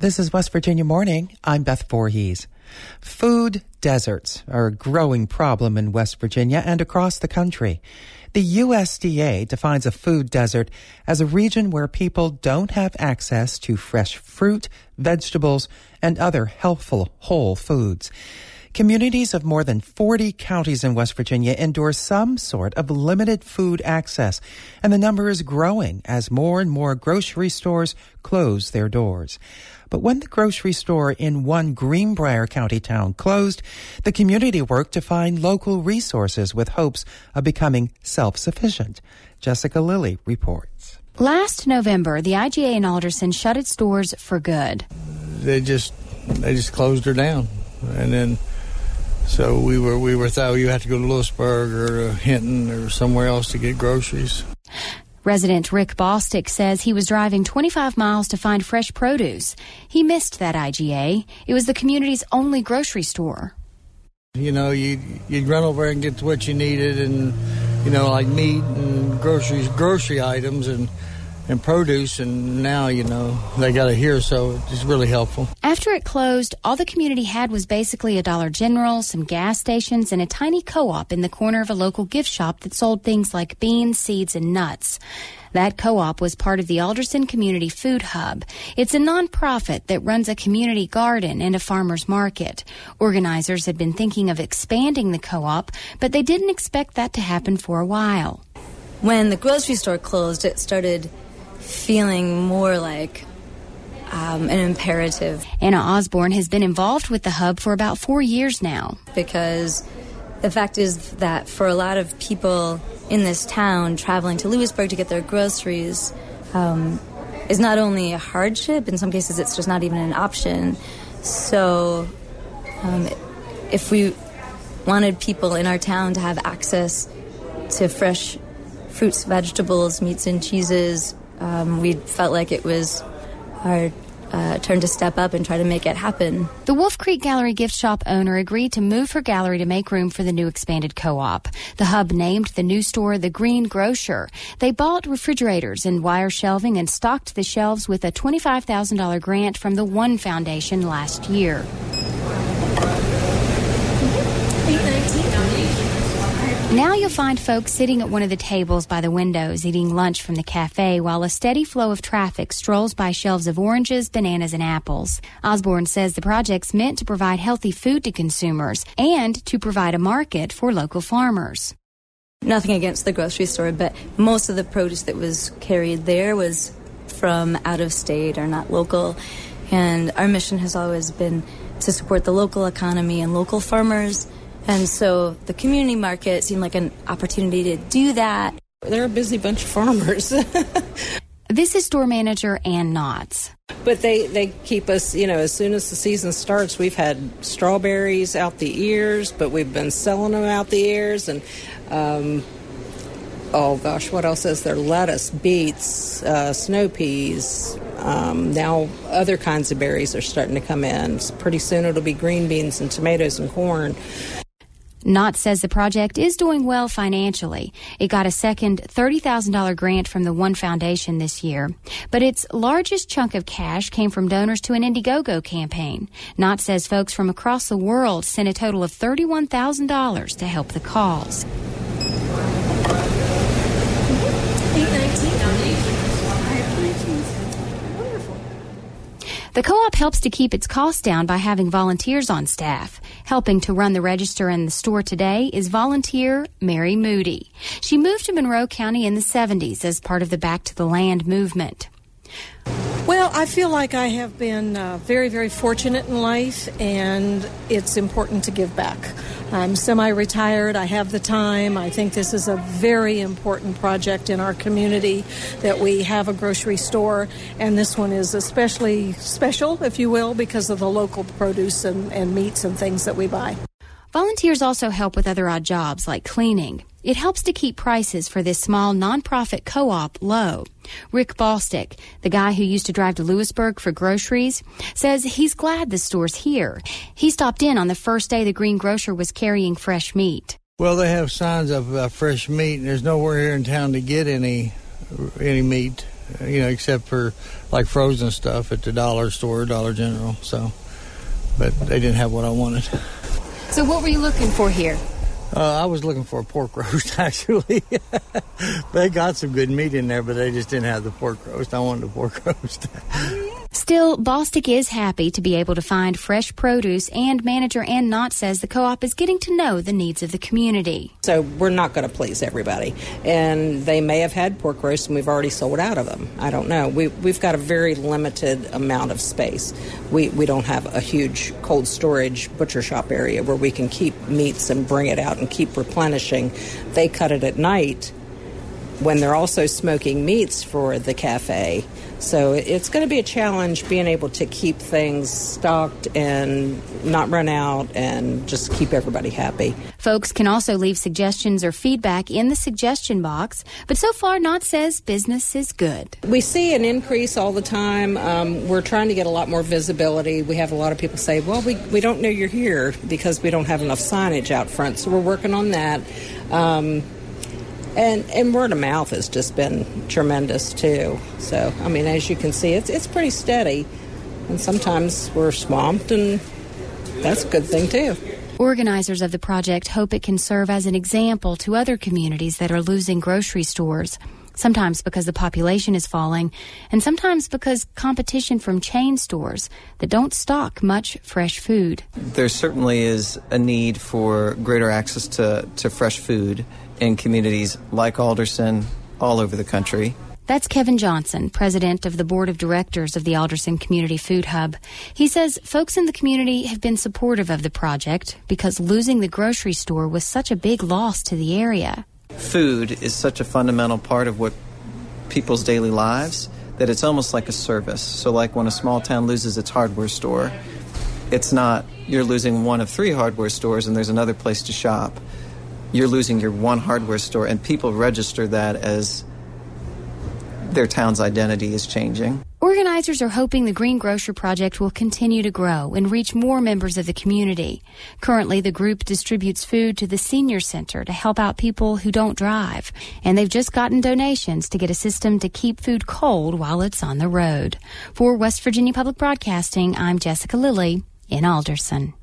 This is West Virginia Morning. I'm Beth Voorhees. Food deserts are a growing problem in West Virginia and across the country. The USDA defines a food desert as a region where people don't have access to fresh fruit, vegetables, and other healthful whole foods. Communities of more than 40 counties in West Virginia endure some sort of limited food access, and the number is growing as more and more grocery stores close their doors. But when the grocery store in one Greenbrier County town closed, the community worked to find local resources with hopes of becoming self-sufficient. Jessica Lilly reports. Last November, the IGA in Alderson shut its doors for good. They just closed her down, and then so we were thought you had to go to Lewisburg or to Hinton or somewhere else to get groceries. Resident Rick Bostick says he was driving 25 miles to find fresh produce. He missed that IGA. It was the community's only grocery store. You know, you'd run over and get what you needed, and like meat and grocery items and produce, and now, they got it here, so it's really helpful. After it closed, all the community had was basically a Dollar General, some gas stations, and a tiny co-op in the corner of a local gift shop that sold things like beans, seeds, and nuts. That co-op was part of the Alderson Community Food Hub. It's a nonprofit that runs a community garden and a farmer's market. Organizers had been thinking of expanding the co-op, but they didn't expect that to happen for a while. When the grocery store closed, it started feeling more like an imperative. Anna Osborne has been involved with the hub for about 4 years now. Because the fact is that for a lot of people in this town, traveling to Lewisburg to get their groceries is not only a hardship, in some cases it's just not even an option. So if we wanted people in our town to have access to fresh fruits, vegetables, meats, and cheeses, we felt like it was our turn to step up and try to make it happen. The Wolf Creek Gallery gift shop owner agreed to move her gallery to make room for the new expanded co-op. The hub named the new store the Green Grocer. They bought refrigerators and wire shelving and stocked the shelves with a $25,000 grant from the One Foundation last year. Now you'll find folks sitting at one of the tables by the windows eating lunch from the cafe while a steady flow of traffic strolls by shelves of oranges, bananas, and apples. Osborne says the project's meant to provide healthy food to consumers and to provide a market for local farmers. Nothing against the grocery store, but most of the produce that was carried there was from out of state or not local. And our mission has always been to support the local economy and local farmers. And so the community market seemed like an opportunity to do that. They're a busy bunch of farmers. This is store manager Ann Knotts. But they keep us, as soon as the season starts, we've had strawberries out the ears, but we've been selling them out the ears. And, what else is there? Lettuce, beets, snow peas. Now other kinds of berries are starting to come in. So pretty soon it'll be green beans and tomatoes and corn. Knott says the project is doing well financially. It got a second $30,000 grant from the One Foundation this year. But its largest chunk of cash came from donors to an Indiegogo campaign. Knott says folks from across the world sent a total of $31,000 to help the cause. The co-op helps to keep its costs down by having volunteers on staff. Helping to run the register in the store today is volunteer Mary Moody. She moved to Monroe County in the 70s as part of the Back to the Land movement. Well, I feel like I have been very, very fortunate in life, and it's important to give back. I'm semi-retired. I have the time. I think this is a very important project in our community that we have a grocery store, and this one is especially special, if you will, because of the local produce and meats and things that we buy. Volunteers also help with other odd jobs like cleaning. It helps to keep prices for this small nonprofit co-op low. Rick Bostick, the guy who used to drive to Lewisburg for groceries, says he's glad the store's here. He stopped in on the first day the Green Grocer was carrying fresh meat. Well, they have signs of fresh meat, and there's nowhere here in town to get any meat. except for like frozen stuff at the dollar store, Dollar General. So, but they didn't have what I wanted. So what were you looking for here? I was looking for a pork roast, actually. They got some good meat in there, but they just didn't have the pork roast. I wanted the pork roast. Still, Bostic is happy to be able to find fresh produce, and manager Ann Knott says the co-op is getting to know the needs of the community. So we're not going to please everybody, and they may have had pork roast and we've already sold out of them. I don't know. We've got a very limited amount of space. We don't have a huge cold storage butcher shop area where we can keep meats and bring it out and keep replenishing. They cut it at night when they're also smoking meats for the cafe. So it's going to be a challenge being able to keep things stocked and not run out and just keep everybody happy. Folks can also leave suggestions or feedback in the suggestion box, but so far Knott says business is good. We see an increase all the time. We're trying to get a lot more visibility. We have a lot of people say, well, we don't know you're here because we don't have enough signage out front, so we're working on that. And word of mouth has just been tremendous, too. So, I mean, as you can see, it's pretty steady. And sometimes we're swamped, and that's a good thing, too. Organizers of the project hope it can serve as an example to other communities that are losing grocery stores, sometimes because the population is falling, and sometimes because competition from chain stores that don't stock much fresh food. There certainly is a need for greater access to fresh food in communities like Alderson all over the country. That's Kevin Johnson, president of the board of directors of the Alderson Community Food Hub. He says folks in the community have been supportive of the project because losing the grocery store was such a big loss to the area. Food is such a fundamental part of what people's daily lives that it's almost like a service. So like when a small town loses its hardware store, it's not you're losing one of 3 hardware stores and there's another place to shop. You're losing your one hardware store, and people register that as their town's identity is changing. Organizers are hoping the Green Grocer Project will continue to grow and reach more members of the community. Currently, the group distributes food to the senior center to help out people who don't drive. And they've just gotten donations to get a system to keep food cold while it's on the road. For West Virginia Public Broadcasting, I'm Jessica Lilly in Alderson.